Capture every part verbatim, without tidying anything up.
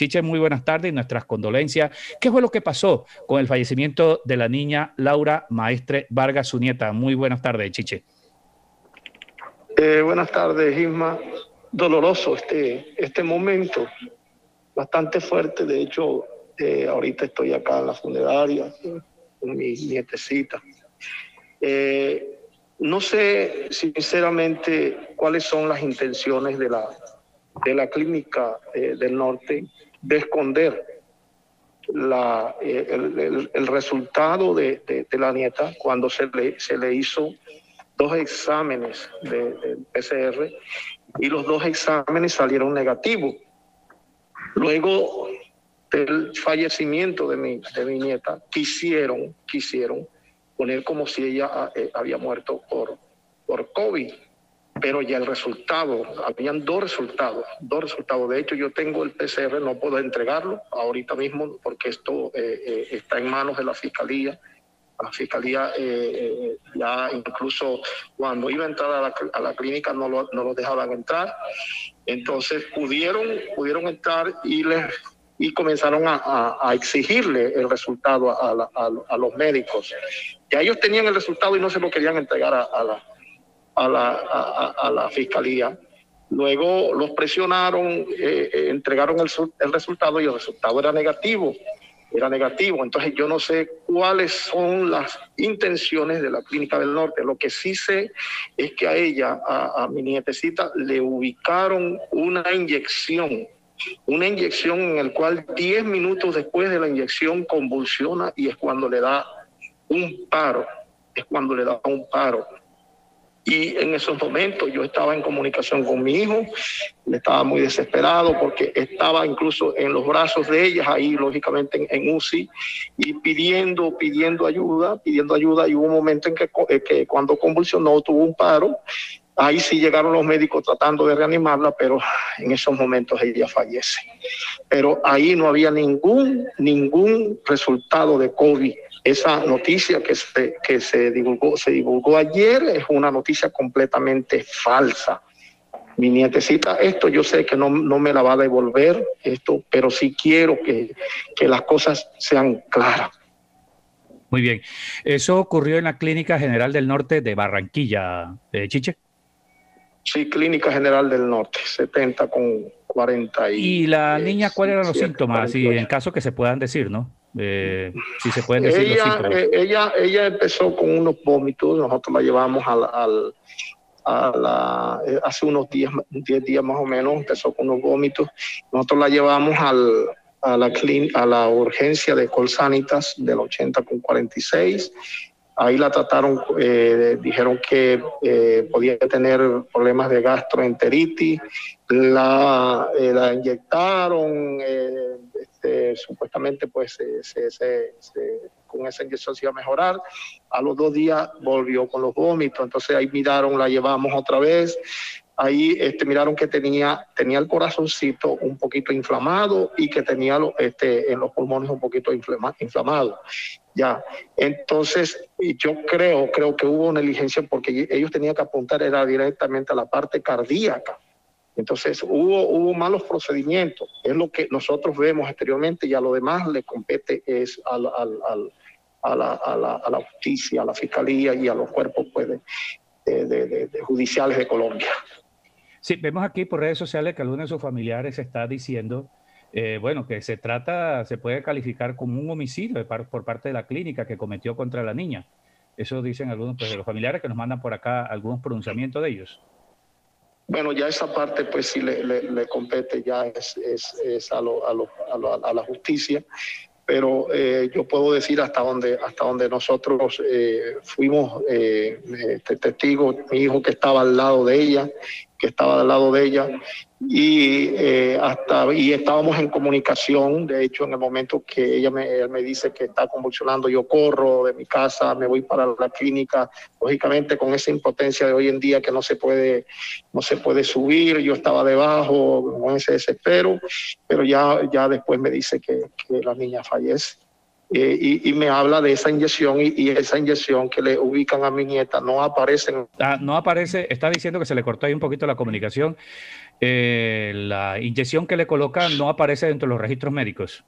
Chiche, muy buenas tardes y nuestras condolencias. ¿Qué fue lo que pasó con el fallecimiento de la niña Laura Maestre Vargas, su nieta? Muy buenas tardes, Chiche. Eh, buenas tardes, Isma. Doloroso este, este momento, bastante fuerte. De hecho, eh, ahorita estoy acá en la funeraria con mi nietecita. Eh, no sé sinceramente cuáles son las intenciones de la, de la clínica eh, del norte de esconder la, eh, el, el, el resultado de, de, de la nieta cuando se le, se le hizo dos exámenes de, de P C R y los dos exámenes salieron negativos. Luego del fallecimiento de mi, de mi nieta, quisieron, quisieron poner como si ella eh, había muerto por, por COVID, pero ya el resultado, habían dos resultados, dos resultados. De hecho, yo tengo el P C R, no puedo entregarlo ahorita mismo porque esto eh, eh, está en manos de la Fiscalía. La Fiscalía eh, eh, ya incluso cuando iba a entrar a la, a la clínica no lo, no lo dejaban entrar. Entonces pudieron, pudieron entrar y, les, y comenzaron a, a, a exigirle el resultado a, la, a, a los médicos. Ya ellos tenían el resultado y no se lo querían entregar a, a, la, a, la, a, a la Fiscalía. Luego los presionaron, eh, eh, entregaron el, el resultado y el resultado era negativo. Era negativo, entonces yo no sé cuáles son las intenciones de la Clínica del Norte. Lo que sí sé es que a ella, a, a mi nietecita, le ubicaron una inyección, una inyección en el cual diez minutos después de la inyección convulsiona y es cuando le da un paro, es cuando le da un paro. Y en esos momentos yo estaba en comunicación con mi hijo, le estaba muy desesperado porque estaba incluso en los brazos de ellas, ahí lógicamente en, en U C I, y pidiendo, pidiendo ayuda, pidiendo ayuda, y hubo un momento en que, eh, que cuando convulsionó tuvo un paro, ahí sí llegaron los médicos tratando de reanimarla, pero en esos momentos ella fallece. Pero ahí no había ningún, ningún resultado de COVID. Esa noticia que se, que se divulgó, se divulgó ayer es una noticia completamente falsa. Mi nietecita, esto yo sé que no, no me la va a devolver, esto, pero sí quiero que, que las cosas sean claras. Muy bien. ¿Eso ocurrió en la Clínica General del Norte de Barranquilla, eh, Chiche? Sí, Clínica General del Norte, setenta con cuarenta y... ¿Y la niña cuáles eran los siete, síntomas? Y en caso que se puedan decir, ¿no? Eh, si se pueden decir ella, los síntomas. Eh, ella, ella empezó con unos vómitos, nosotros la llevamos al, al, a la, eh, hace unos diez días más o menos, empezó con unos vómitos, nosotros la llevamos al, a, la clín, a la urgencia de Colsanitas del ochenta con cuarenta y seis, ahí la trataron, eh, dijeron que eh, podía tener problemas de gastroenteritis, la, eh, la inyectaron, eh, este, supuestamente pues se, se, se, se, con esa inyección se iba a mejorar. A los dos días volvió con los vómitos, entonces ahí miraron, la llevamos otra vez. Ahí este, miraron que tenía, tenía el corazoncito un poquito inflamado y que tenía este, en los pulmones un poquito inflama, inflamado. Ya, entonces yo creo, creo que hubo negligencia porque ellos tenían que apuntar era directamente a la parte cardíaca. Entonces hubo, hubo malos procedimientos, es lo que nosotros vemos exteriormente y a lo demás le compete es al, al, al, a, la, a, la, a la justicia, a la fiscalía y a los cuerpos pues, de, de, de, de, de judiciales de Colombia. Sí, vemos aquí por redes sociales que algunos de sus familiares está diciendo, eh, bueno, que se trata, se puede calificar como un homicidio de par, por parte de la clínica que cometió contra la niña. Eso dicen algunos pues, de los familiares que nos mandan por acá algunos pronunciamientos de ellos. Bueno, ya esa parte pues sí le, le, le compete ya es, es, es a, lo, a, lo, a, lo, a la justicia, pero eh, yo puedo decir hasta donde, hasta donde nosotros eh, fuimos eh, este, testigos, mi hijo que estaba al lado de ella, que estaba al lado de ella, y, eh, hasta, y estábamos en comunicación. De hecho, en el momento que ella me, él me dice que está convulsionando, yo corro de mi casa, me voy para la clínica, lógicamente con esa impotencia de hoy en día que no se puede, no se puede subir, yo estaba debajo con ese desespero, pero ya, ya después me dice que, que la niña fallece. eh, y, y me habla de esa inyección y, y esa inyección que le ubican a mi nieta no aparece. En... Ah, no aparece, está diciendo que se le cortó ahí un poquito la comunicación. Eh, la inyección que le colocan no aparece dentro de los registros médicos.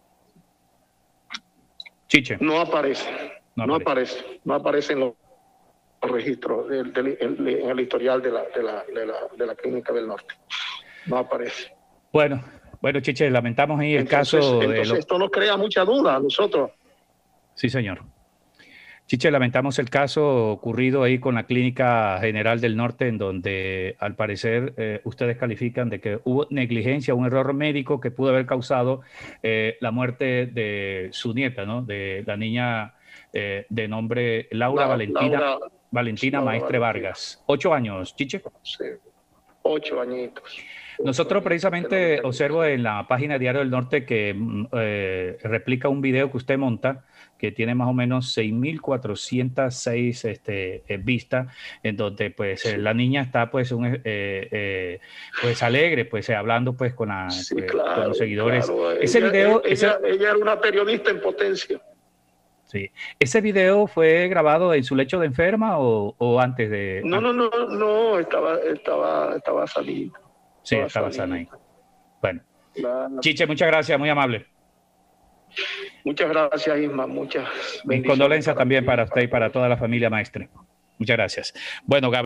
Chiche. No aparece, no, no aparece. aparece, no aparece en los registros, del, del, del, en el historial de la, de, la, de, la, de la Clínica del Norte. No aparece. Bueno, bueno, Chiche, lamentamos ahí el entonces, caso. Entonces, de lo... esto nos crea mucha duda a nosotros. Sí, señor. Chiche, lamentamos el caso ocurrido ahí con la Clínica General del Norte, en donde al parecer eh, ustedes califican de que hubo negligencia, un error médico que pudo haber causado eh, la muerte de su nieta, ¿no? De la niña eh, de nombre Laura, la, Valentina, Laura, Valentina Laura Maestre Valentina. Vargas. Ocho años, Chiche. Sí, ocho añitos. Nosotros precisamente observo en la página Diario del Norte que eh, replica un video que usted monta que tiene más o menos seis mil cuatrocientas seis este, eh, vistas, en donde pues sí. eh, la niña está pues, un, eh, eh, pues alegre, pues eh, hablando pues con, la, sí, pues, claro, con los seguidores. Claro. Ese ella, video, ella, ese... ella era una periodista en potencia. Sí. ¿Ese video fue grabado en su lecho de enferma o, o antes de...? No, no, no, no, estaba, estaba, estaba salido. Sí, estaba sana ahí. Bueno. La... Chiche, muchas gracias, muy amable. Muchas gracias, Isma. Muchas Mis condolencias también para usted y para toda la familia Maestre. Muchas gracias. Bueno, Gabriel.